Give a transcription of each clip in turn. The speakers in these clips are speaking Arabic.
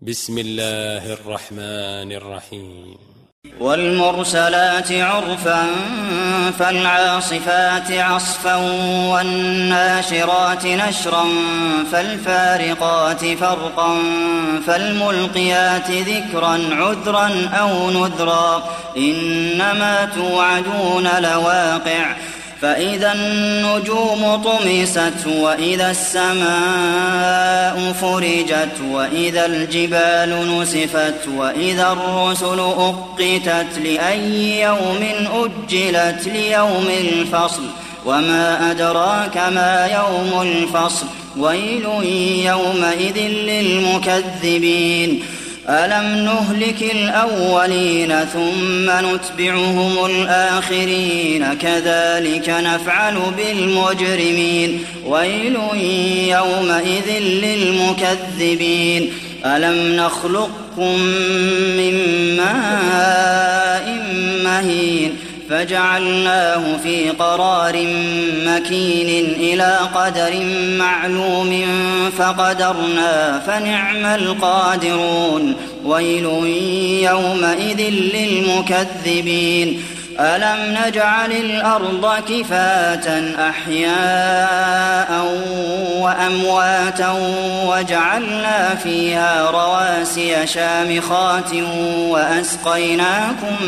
بسم الله الرحمن الرحيم. والمرسلات عرفا فالعاصفات عصفا والناشرات نشرا فالفارقات فرقا فالملقيات ذكرا عذرا أو نذرا إنما توعدون لواقع فإذا النجوم طمست وإذا السماء فرجت وإذا الجبال نسفت وإذا الرسل أقتت لأي يوم أجلت ليوم الفصل وما أدراك ما يوم الفصل ويل يومئذ للمكذبين ألم نهلك الأولين ثم نتبعهم الآخرين كذلك نفعل بالمجرمين ويل يومئذ للمكذبين ألم نخلقكم من ماء مهين فجعلناه في قرار مكين إلى قدر معلوم فقدرنا فنعم القادرون ويل يومئذ للمكذبين ألم نجعل الأرض كفاة أحياء وأمواتا وجعلنا فيها رواسي شامخات وأسقيناكم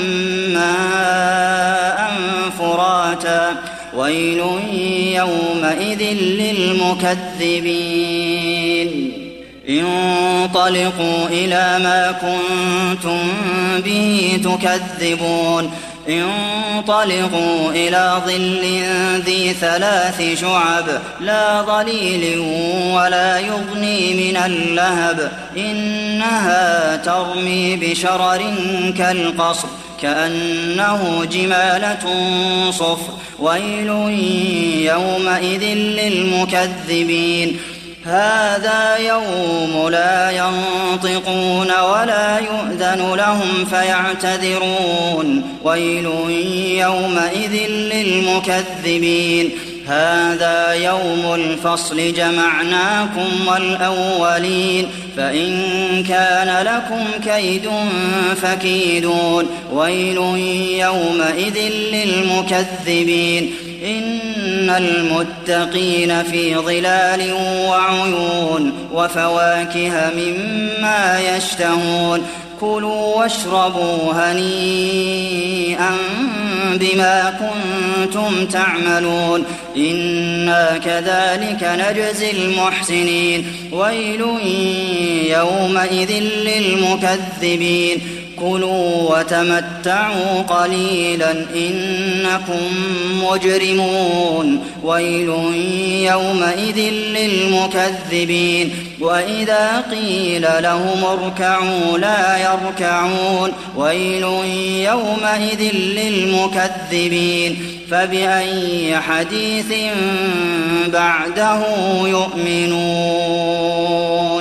ماء فراتا ويل يومئذ للمكذبين انطلقوا إلى ما كنتم به تكذبون انطلقوا إلى ظل ذي 3 شعب لا ظليل ولا يغني من اللهب إنها ترمي بشرر كالقصر كأنه جمالة صفر ويل يومئذ للمكذبين هذا يوم لا ينطقون ولا يؤذن لهم فيعتذرون ويل يومئذ للمكذبين هذا يوم الفصل جمعناكم والأولين فإن كان لكم كيد فكيدون ويل يومئذ للمكذبين إن المتقين في ظلال وعيون وفواكه مما يشتهون كلوا واشربوا هنيئا بما كنتم تعملون إنا كذلك نجزي المحسنين ويل يومئذ للمكذبين كلوا وتمتعوا قليلا إنكم مجرمون ويل يومئذ للمكذبين وإذا قيل لهم اركعوا لا يركعون ويل يومئذ للمكذبين فبأي حديث بعده يؤمنون.